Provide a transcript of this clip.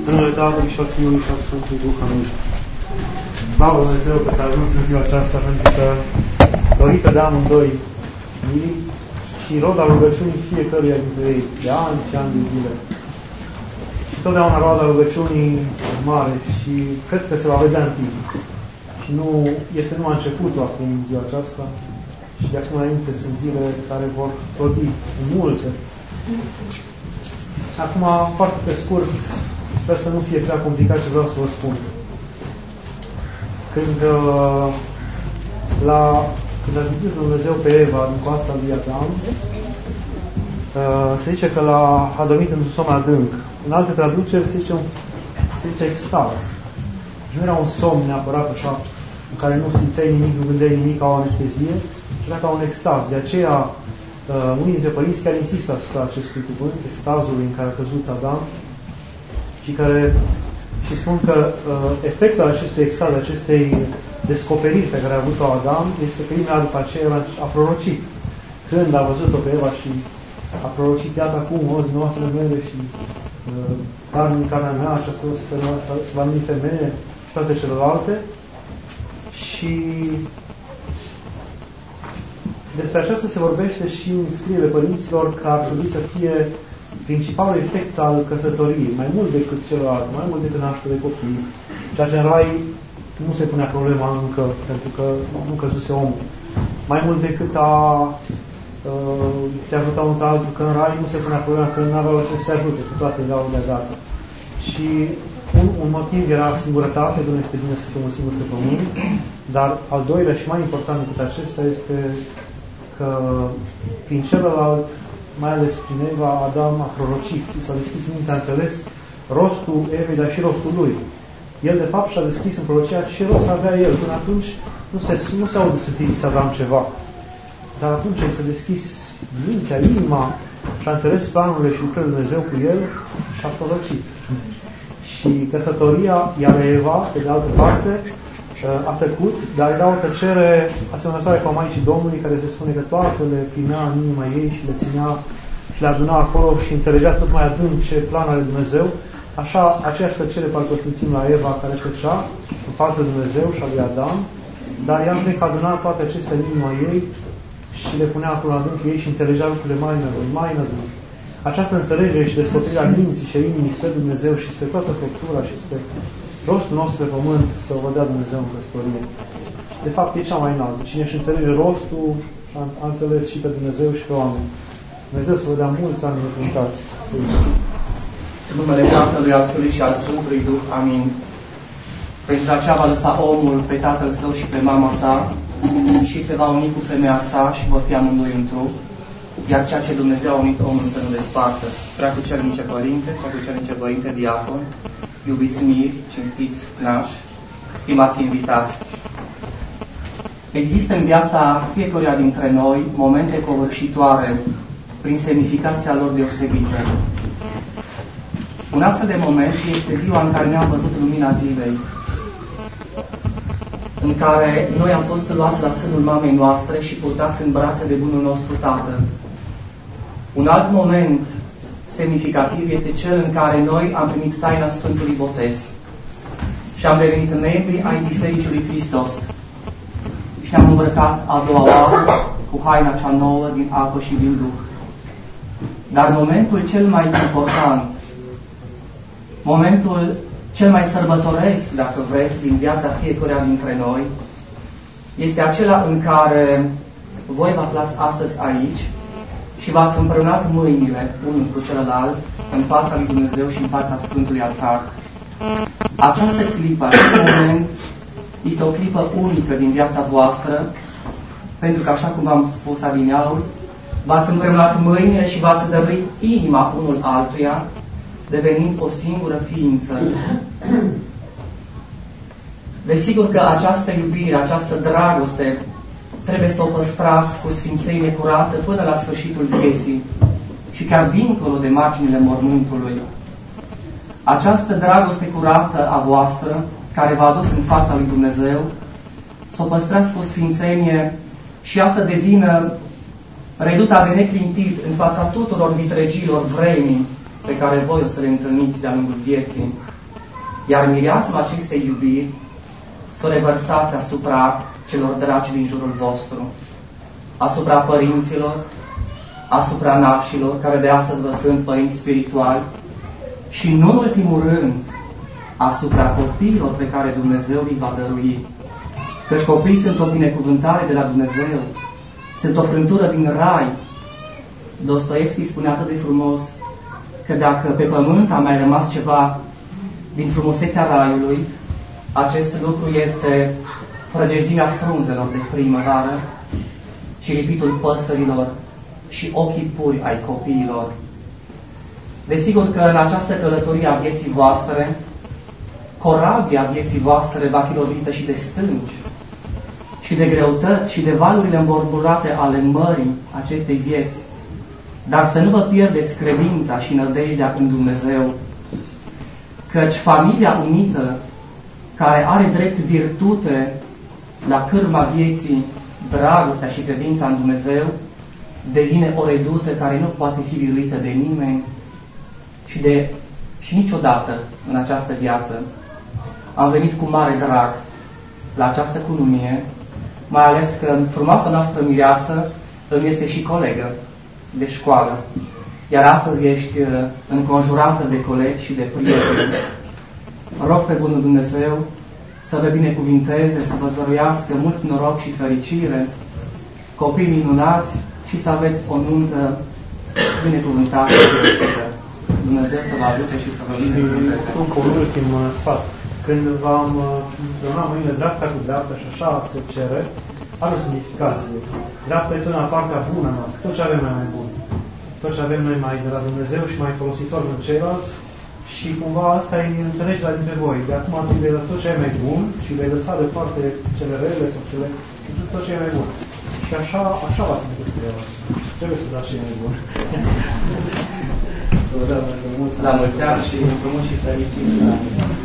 În numele Tatălui și al Fiului și al Sfântului Duh. Amin. Slavă Dumnezeu că s-a ajuns în ziua aceasta, pentru că dorită de amândoi și roda rugăciunii fiecăruia dintre ei, de ani și ani de zile. Și totdeauna roda rugăciunii mare și cred că se va vedea în timp. Și nu este numai începutul acum în ziua aceasta și de acum înainte sunt zile care vor rodi multe. Acum, foarte pe scurt, sper să nu fie prea complicat ce vreau să vă spun. Când a zidit Dumnezeu pe Eva din coasta lui Adam, se zice că a dormit într-un somn adânc. În alte traduceri se zice extaz. Nu era un somn neapărat așa, în care nu simțeai nimic, nu gândeai nimic, ca o anestezie, ci era ca un extaz. De aceea, unii dintre părinți chiar insistă asupra acestui cuvânt, extazului în care a căzut Adam, și spun că efectul acestui extaz, acestei descoperiri pe care a avut-o Adam, este că imediat după aceea a prorocit. Când a văzut-o pe Eva și a prorocit, iată acum, din noastră mele și carne în carnea mea, așa se va numi femeie și toate celelalte. Și despre aceasta se vorbește și în scrierile părinților că ar trebui să fie principalul efect al căsătoriei, mai mult decât celălalt, mai mult decât nașterea de copii, ceea ce în rai nu se punea problema încă, pentru că nu căzuse omul. Mai mult decât te ajuta unul pe altul, că în rai nu se punea problema, că nu aveau ce să se ajute, că toate erau legate. Și un motiv era singurătate, nu este bine să fie un singur pe pământ, dar al doilea și mai important decât acesta este că prin celălalt, mai ales prin Eva, Adam a prorocit, s-a deschis mintea, a înțeles rostul Evei, dar și rostul lui. El, de fapt, și-a deschis în prorocia și rost avea el. Până atunci nu se aude să fie să aveam ceva. Dar atunci el s-a deschis mintea, inima și a înțeles planurile și lucrările de Dumnezeu cu el și a prorocit. Și căsătoria, iar Eva, pe de altă parte, a tăcut, dar era o tăcere asemănătoare cu a Maicii Domnului, care se spune că toate le primea în inima ei și le ținea și le aduna acolo și înțelegea tot mai adânc ce plan are Dumnezeu. Așa, aceeași tăcere parcă o simțim la Eva, care tăcea în fața lui Dumnezeu și a lui Adam, dar ea nu că aduna toate acestea în inima ei și le punea acolo adânc ei și înțelegea lucrurile mai adânc. Această înțelegere și descoperirea minții și a inimii spre Dumnezeu și spre toată făptura și spre rostul nostru pe pământ să o vedea Dumnezeu în căsătorie. De fapt, e cea mai înaltă. Cine își înțelege rostul, a înțeles și pe Dumnezeu și pe oameni. Dumnezeu să vă dea mulți ani binecuvântați. În numele Tatălui, al Fiului și al Sfântului Duh. Amin. Pentru aceea va lăsa omul pe tatăl său și pe mama sa și se va uni cu femeia sa și vor fi amândoi în trup. Iar ceea ce Dumnezeu a unit omul să nu despartă. Preacucernice părinte, preacucernice părinte, diacon, iubiți miri, cinstiți nași, stimați invitați. Există în viața fiecăruia dintre noi momente covârșitoare prin semnificația lor deosebită. Un astfel de moment este ziua în care ne-am văzut lumina zilei, în care noi am fost luați la sânul mamei noastre și purtați în brațe de bunul nostru Tatăl. Un alt moment semnificativ este cel în care noi am primit taina Sfântului Botez și am devenit membri ai Bisericii lui Hristos și ne-am îmbrăcat a doua oară cu haina cea nouă din apă și din Duh. Dar momentul cel mai important, momentul cel mai sărbătoresc, dacă vreți, din viața fiecăruia dintre noi, este acela în care voi vă aflați astăzi aici și v-ați împreunat mâinile unul cu celălalt în fața lui Dumnezeu și în fața Sfântului Altar. Această clipă, acest moment, este o clipă unică din viața voastră, pentru că, așa cum v-am spus adineauri, v-ați împreunat mâinile și v-ați dăruit inima unul altuia, devenind o singură ființă. Desigur că această iubire, această dragoste, trebuie să o păstrați cu sfințenie curată până la sfârșitul vieții și chiar dincolo de marginile mormântului. Această dragoste curată a voastră, care v-a adus în fața lui Dumnezeu, să o păstrați cu sfințenie și ea să devină reduta de neclintit în fața tuturor vitregilor vremii pe care voi o să le întâlniți de-a lungul vieții. Iar mireasma acestei iubiri să o revărsați asupra celor dragi din jurul vostru, asupra părinților, asupra nașilor, care de astăzi vă sunt părinți spirituali, și nu în ultimul rând asupra copiilor pe care Dumnezeu îi va dărui. Căci copiii sunt o binecuvântare de la Dumnezeu, sunt o frântură din rai. Dostoevski spune atât de frumos că dacă pe pământ a mai rămas ceva din frumusețea raiului, acest lucru este frăgezimea frunzelor de primăvară și lipitul păsărilor și ochii puri ai copiilor. Desigur că în această călătorie a vieții voastre, corabia vieții voastre va fi lovită și de stânci, și de greutăți, și de valurile învolburate ale mării acestei vieți. Dar să nu vă pierdeți credința și nădejdea în Dumnezeu, căci familia unită, care are drept virtute la cârma vieții dragostea și credința în Dumnezeu, devine o redută care nu poate fi biruită de nimeni și niciodată în această viață. Am venit cu mare drag la această cununie, mai ales că frumoasa noastră mireasă îmi este și colegă de școală, iar astăzi ești înconjurată de colegi și de prieteni. Rog pe bunul Dumnezeu să vă binecuvinteze, să vă dăruiască mult noroc și fericire, copii minunați și să aveți o nuntă binecuvântată. Dumnezeu să vă ajute și să vă binecuvânteze. Încă un ultim sfat. Când v-am donat mâinile dreapta cu dreapta și așa se cere, are o semnificație. Dreapta e totdeauna partea bună noastră, tot ce avem noi mai bun. Tot ce avem noi mai de la Dumnezeu și mai folositor pentru ceilalți. Și cumva asta e înțelegerea dintre voi. De acum tu vei lăsa tot ce e mai bun și vei lăsa deoparte cele rele sau tot ce e mai bun. Și așa v-ați întâlnit cu el. Trebuie să dați ce e mai bun. Să vă dăm mulți ani și frumos și fericit.